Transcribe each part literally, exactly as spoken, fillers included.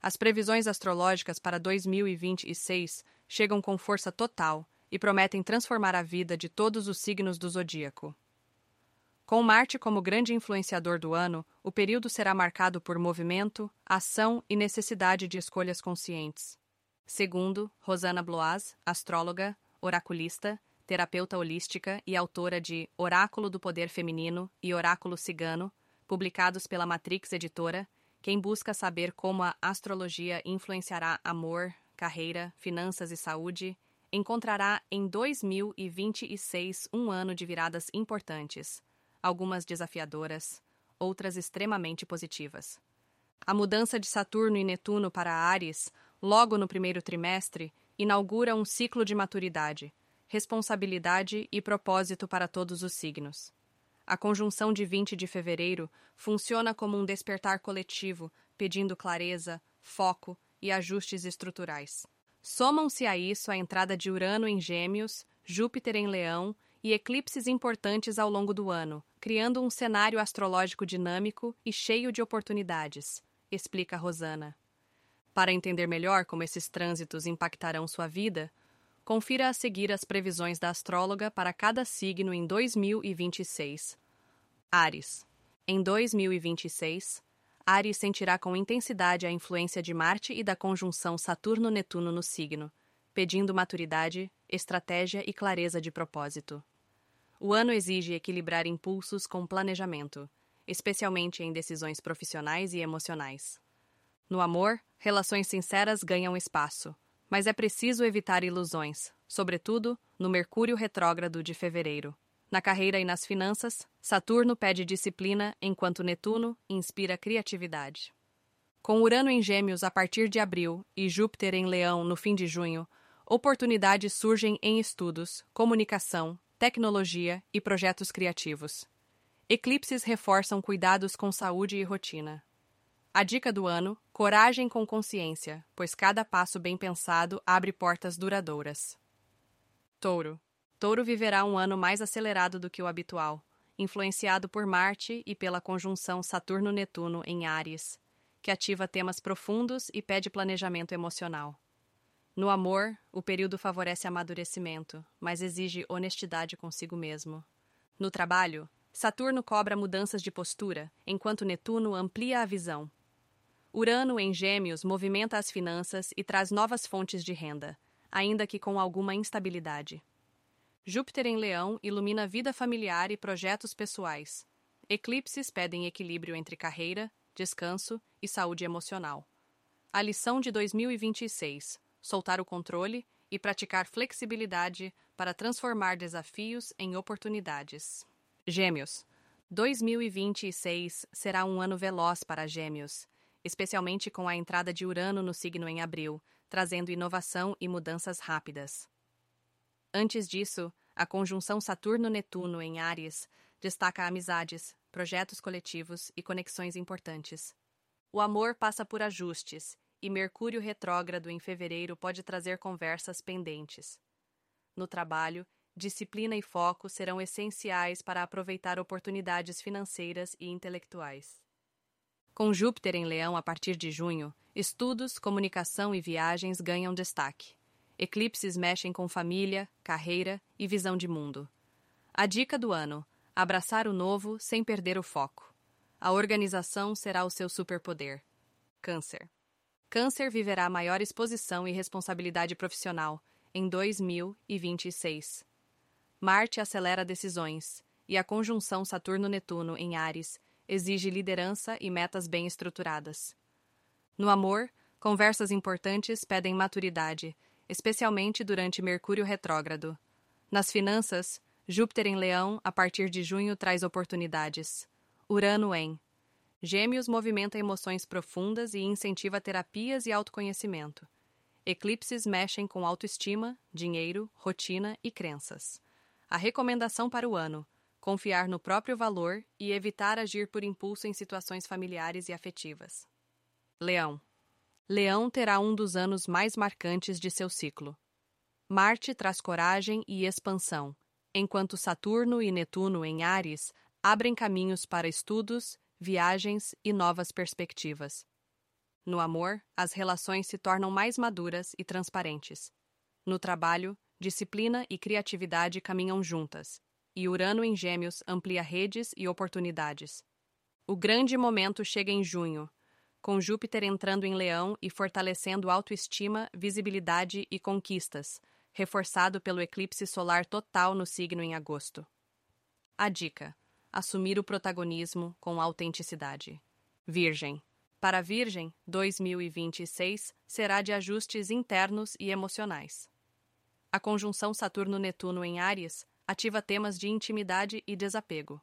As previsões astrológicas para dois mil e vinte e seis chegam com força total e prometem transformar a vida de todos os signos do zodíaco. Com Marte como grande influenciador do ano, o período será marcado por movimento, ação e necessidade de escolhas conscientes. Segundo Rosana Bloaz, astróloga, oraculista, terapeuta holística e autora de Oráculo do Poder Feminino e Oráculo Cigano, publicados pela Matrix Editora, quem busca saber como a astrologia influenciará amor, carreira, finanças e saúde, encontrará em dois mil e vinte e seis um ano de viradas importantes, algumas desafiadoras, outras extremamente positivas. A mudança de Saturno e Netuno para Áries, logo no primeiro trimestre, inaugura um ciclo de maturidade, responsabilidade e propósito para todos os signos. A conjunção de vinte de fevereiro funciona como um despertar coletivo, pedindo clareza, foco e ajustes estruturais. Somam-se a isso a entrada de Urano em Gêmeos, Júpiter em Leão e eclipses importantes ao longo do ano, criando um cenário astrológico dinâmico e cheio de oportunidades, explica Rosana. Para entender melhor como esses trânsitos impactarão sua vida, confira a seguir as previsões da astróloga para cada signo em dois mil e vinte e seis. Áries. Em dois mil e vinte e seis, Áries sentirá com intensidade a influência de Marte e da conjunção Saturno-Netuno no signo, pedindo maturidade, estratégia e clareza de propósito. O ano exige equilibrar impulsos com planejamento, especialmente em decisões profissionais e emocionais. No amor, relações sinceras ganham espaço, mas é preciso evitar ilusões, sobretudo no Mercúrio retrógrado de fevereiro. Na carreira e nas finanças, Saturno pede disciplina, enquanto Netuno inspira criatividade. Com Urano em Gêmeos a partir de abril e Júpiter em Leão no fim de junho, oportunidades surgem em estudos, comunicação, tecnologia e projetos criativos. Eclipses reforçam cuidados com saúde e rotina. A dica do ano: coragem com consciência, pois cada passo bem pensado abre portas duradouras. Touro. Touro viverá um ano mais acelerado do que o habitual, influenciado por Marte e pela conjunção Saturno-Netuno em Áries, que ativa temas profundos e pede planejamento emocional. No amor, o período favorece amadurecimento, mas exige honestidade consigo mesmo. No trabalho, Saturno cobra mudanças de postura, enquanto Netuno amplia a visão. Urano em Gêmeos movimenta as finanças e traz novas fontes de renda, ainda que com alguma instabilidade. Júpiter em Leão ilumina a vida familiar e projetos pessoais. Eclipses pedem equilíbrio entre carreira, descanso e saúde emocional. A lição de dois mil e vinte e seis: soltar o controle e praticar flexibilidade para transformar desafios em oportunidades. Gêmeos. dois mil e vinte e seis será um ano veloz para Gêmeos, especialmente com a entrada de Urano no signo em abril, trazendo inovação e mudanças rápidas. Antes disso, a conjunção Saturno-Netuno em Áries destaca amizades, projetos coletivos e conexões importantes. O amor passa por ajustes, e Mercúrio retrógrado em fevereiro pode trazer conversas pendentes. No trabalho, disciplina e foco serão essenciais para aproveitar oportunidades financeiras e intelectuais. Com Júpiter em Leão a partir de junho, estudos, comunicação e viagens ganham destaque. Eclipses mexem com família, carreira e visão de mundo. A dica do ano: abraçar o novo sem perder o foco. A organização será o seu superpoder. Câncer. Câncer viverá maior exposição e responsabilidade profissional em dois mil e vinte e seis. Marte acelera decisões, e a conjunção Saturno-Netuno em Áries exige liderança e metas bem estruturadas. No amor, conversas importantes pedem maturidade, especialmente durante Mercúrio retrógrado. Nas finanças, Júpiter em Leão, a partir de junho, traz oportunidades. Urano em Gêmeos movimenta emoções profundas e incentiva terapias e autoconhecimento. Eclipses mexem com autoestima, dinheiro, rotina e crenças. A recomendação para o ano: confiar no próprio valor e evitar agir por impulso em situações familiares e afetivas. Leão. Leão terá um dos anos mais marcantes de seu ciclo. Marte traz coragem e expansão, enquanto Saturno e Netuno em Áries abrem caminhos para estudos, viagens e novas perspectivas. No amor, as relações se tornam mais maduras e transparentes. No trabalho, disciplina e criatividade caminham juntas, e Urano em Gêmeos amplia redes e oportunidades. O grande momento chega em junho, com Júpiter entrando em Leão e fortalecendo autoestima, visibilidade e conquistas, reforçado pelo eclipse solar total no signo em agosto. A dica: assumir o protagonismo com autenticidade. Virgem. Para a Virgem, dois mil e vinte e seis será de ajustes internos e emocionais. A conjunção Saturno-Netuno em Áries ativa temas de intimidade e desapego.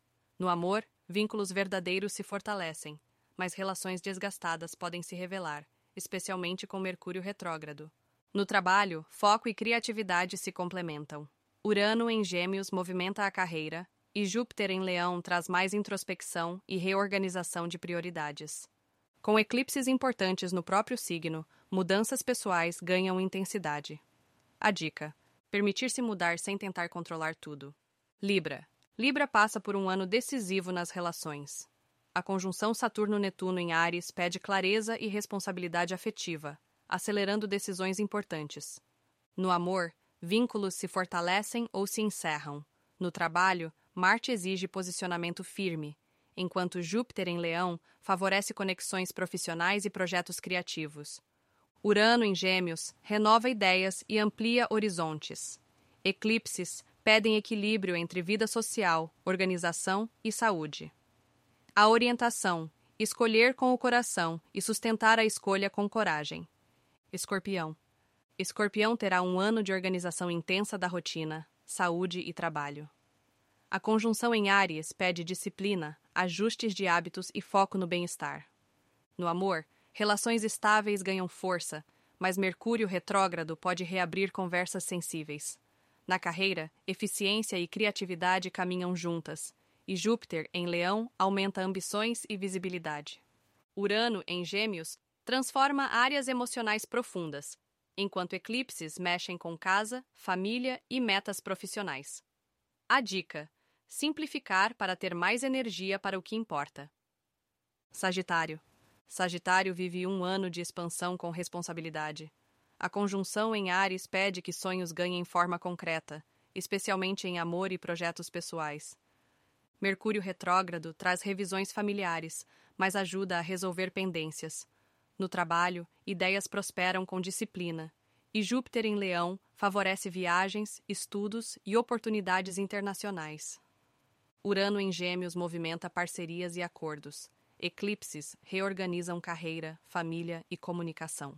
No amor, vínculos verdadeiros se fortalecem, mas relações desgastadas podem se revelar, especialmente com Mercúrio retrógrado. No trabalho, foco e criatividade se complementam. Urano em Gêmeos movimenta a carreira, e Júpiter em Leão traz mais introspecção e reorganização de prioridades. Com eclipses importantes no próprio signo, mudanças pessoais ganham intensidade. A dica: permitir-se mudar sem tentar controlar tudo. Libra. Libra passa por um ano decisivo nas relações. A conjunção Saturno-Netuno em Áries pede clareza e responsabilidade afetiva, acelerando decisões importantes. No amor, vínculos se fortalecem ou se encerram. No trabalho, Marte exige posicionamento firme, enquanto Júpiter em Leão favorece conexões profissionais e projetos criativos. Urano em Gêmeos renova ideias e amplia horizontes. Eclipses pedem equilíbrio entre vida social, organização e saúde. A orientação: escolher com o coração e sustentar a escolha com coragem. Escorpião. Escorpião terá um ano de organização intensa da rotina, saúde e trabalho. A conjunção em Áries pede disciplina, ajustes de hábitos e foco no bem-estar. No amor, relações estáveis ganham força, mas Mercúrio retrógrado pode reabrir conversas sensíveis. Na carreira, eficiência e criatividade caminham juntas, e Júpiter, em Leão, aumenta ambições e visibilidade. Urano, em Gêmeos, transforma áreas emocionais profundas, enquanto eclipses mexem com casa, família e metas profissionais. A dica: simplificar para ter mais energia para o que importa. Sagitário. Sagitário vive um ano de expansão com responsabilidade. A conjunção em Áries pede que sonhos ganhem forma concreta, especialmente em amor e projetos pessoais. Mercúrio retrógrado traz revisões familiares, mas ajuda a resolver pendências. No trabalho, ideias prosperam com disciplina, e Júpiter em Leão favorece viagens, estudos e oportunidades internacionais. Urano em Gêmeos movimenta parcerias e acordos. Eclipses reorganizam carreira, família e comunicação.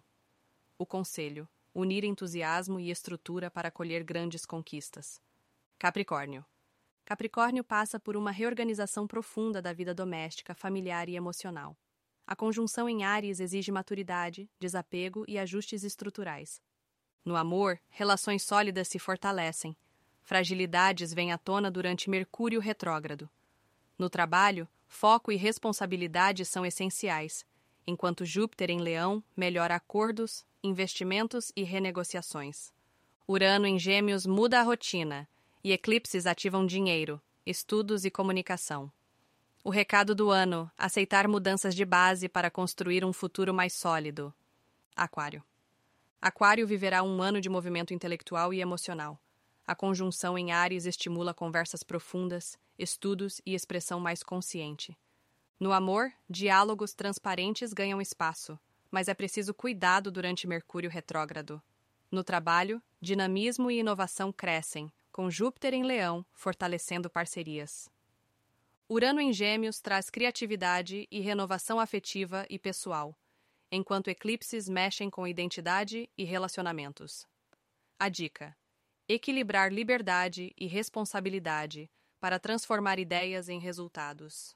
O conselho: unir entusiasmo e estrutura para colher grandes conquistas. Capricórnio. Capricórnio passa por uma reorganização profunda da vida doméstica, familiar e emocional. A conjunção em Áries exige maturidade, desapego e ajustes estruturais. No amor, relações sólidas se fortalecem. Fragilidades vêm à tona durante Mercúrio retrógrado. No trabalho, foco e responsabilidade são essenciais, enquanto Júpiter em Leão melhora acordos, investimentos e renegociações. Urano em Gêmeos muda a rotina, e eclipses ativam dinheiro, estudos e comunicação. O recado do ano: aceitar mudanças de base para construir um futuro mais sólido. Aquário. Aquário viverá um ano de movimento intelectual e emocional. A conjunção em Áries estimula conversas profundas, estudos e expressão mais consciente. No amor, diálogos transparentes ganham espaço, mas é preciso cuidado durante Mercúrio retrógrado. No trabalho, dinamismo e inovação crescem, com Júpiter em Leão fortalecendo parcerias. Urano em Gêmeos traz criatividade e renovação afetiva e pessoal, enquanto eclipses mexem com identidade e relacionamentos. A dica: equilibrar liberdade e responsabilidade para transformar ideias em resultados.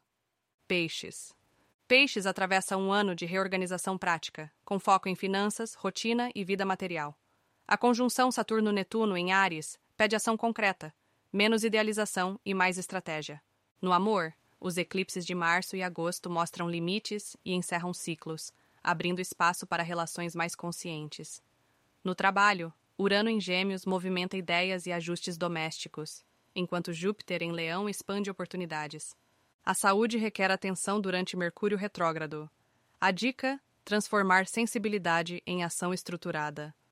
Peixes. Peixes atravessa um ano de reorganização prática, com foco em finanças, rotina e vida material. A conjunção Saturno-Netuno em Áries pede ação concreta, menos idealização e mais estratégia. No amor, os eclipses de março e agosto mostram limites e encerram ciclos, abrindo espaço para relações mais conscientes. No trabalho, Urano em Gêmeos movimenta ideias e ajustes domésticos, enquanto Júpiter em Leão expande oportunidades. A saúde requer atenção durante Mercúrio retrógrado. A dica: Transformar sensibilidade em ação estruturada.